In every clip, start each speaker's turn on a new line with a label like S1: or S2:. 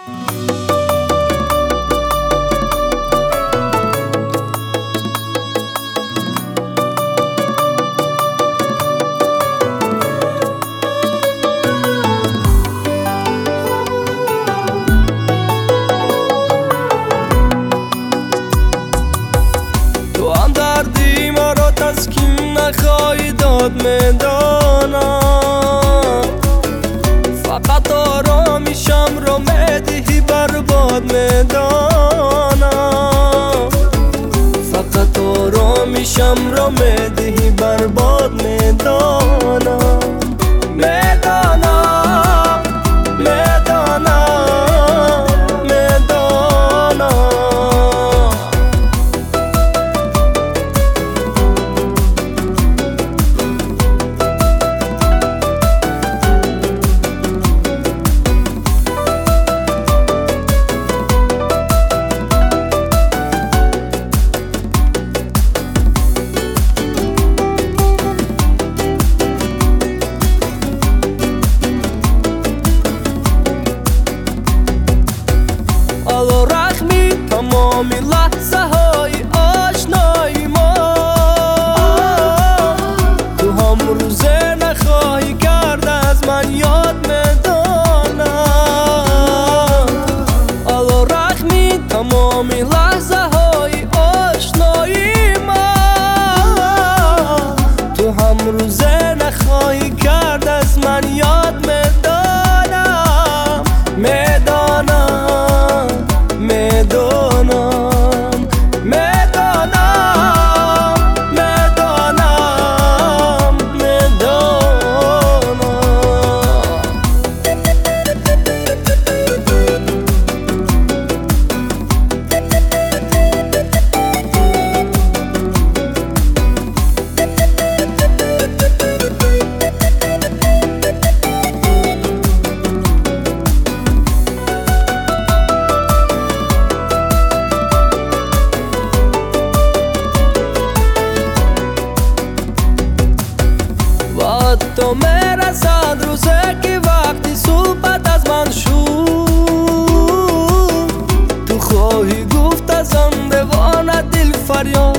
S1: تو هم دردی ما را تسکین نخواهی داد میدانم، فقط آرامیشم را میدهی برباد میدانم، فقط آرامیشم را میدهی برباد میدانم، میدانم میدانم میدانم. تمامی لحظه های آشنایی ما تو هم روزه نخواهی کرد از من یاد میدانم. علا رحمی تمامی لحظه های آشنایی ما تو هم روزه نخواهی کرد از من یاد میدانم. میدانم میدانم میدانم میدانم میدانم. تو میرسد روزه که وقتی صحبت از من شد تو خواهی گفت از آن دیوانه دل فریاد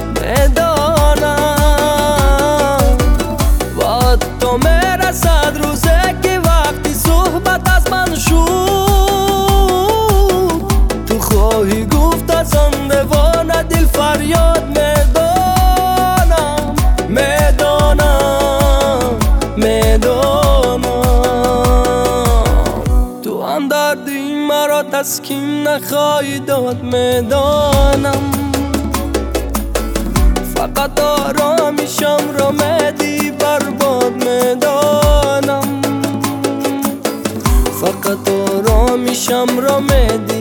S1: میدانم. و تو میرسد روزه که وقتی صحبت از من شد تو خواهی گفت از آن دیوانه دل فریاد میدانم. میدانم تو هم دردی مرا تسکین نخواهی داد میدانم، فقط آرامیشم را میدی برباد میدانم، فقط آرامیشم را میدی